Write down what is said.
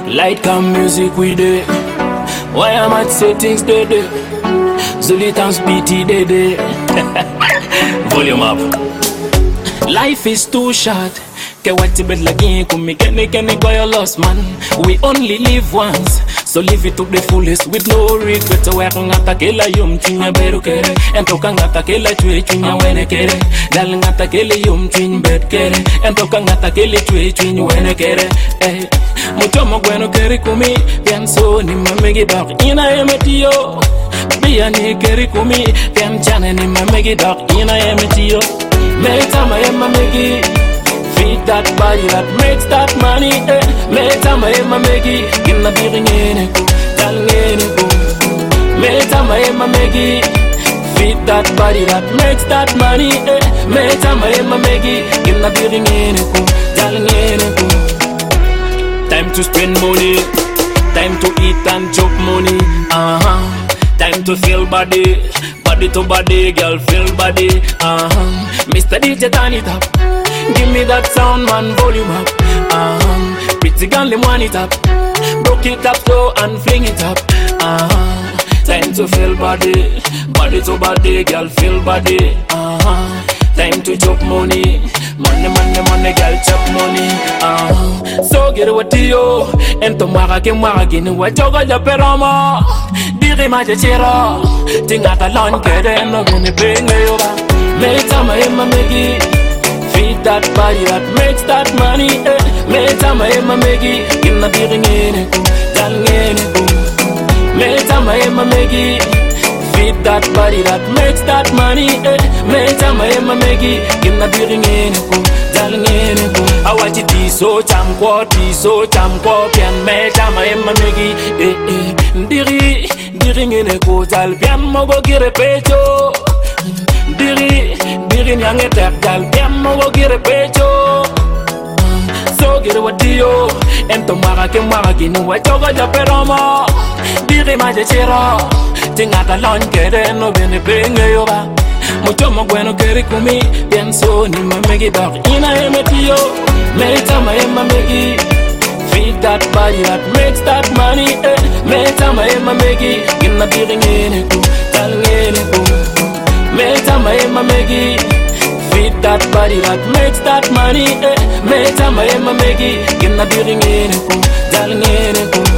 Light come music we do. Why am I say things they do? Zulitan's BT they do. Volume up. Life is too short. Ke wati bed lagi kumi kene go your lost man. We only live once, so live it to the fullest with no regret. So wek ngata kela yum tinya beru kere, entoka ngata kela chwe chunya wene kere. Gal ngata kele yum tin bed kere, entoka ngata kele chwe chunya wene kere. Mucho mo bueno kere kumi, pienso ni mamegi dog ina emetio. Bia ni kere kumi, pian chane ni mamegi dog ina emetio. Meta ma mamegi. Feed that body that makes that money, Meta ma megi, inna biringene ko, dalngene ko. Meta ma megi, feed that body that makes that money, Meta ma megi, inna biringene ko, dalngene ko. Time to spend money, time to eat and chop money, Time to feel body, body to body, girl feel body, Mr. DJ turn it up. Give me that sound, man, volume up. Pretty girl, them want it up. Broke it up slow and fling it up. Time to feel body, body to body, girl feel body. Time to chop money, money, girl chop money. So get what you ento marake ni wajoga ja perama. Diri maje chero, tingata lon kede no gene benge yoba. Meta ma megi. Feed that body that makes that money, Meta ma megi, inna biringene ko, dalngene ko. Meta ma megi, feed that body that makes that money, Meta ma megi, inna biringene ko, dalngene ko. Awachi tiso chamko, pian Meta ma megi, Ndiri ko, dal pian mogo gire pecho. Diri nyange tap dal piano go gire pecho. So gire wadio ento marake ni wajoga ja perama. Diri maje chero tingata lon kere no bene benge yoba. Mucho mo bueno kere kumi pienso ni mamegi dog ina emetio. Meta ma megi. Feed that body that makes that money, Meta ma megi inna biringene ko, dalngene ko. Meta ma megi, feed that body that makes that money, Meta ma megi, inna biringene ko, dalngene ko.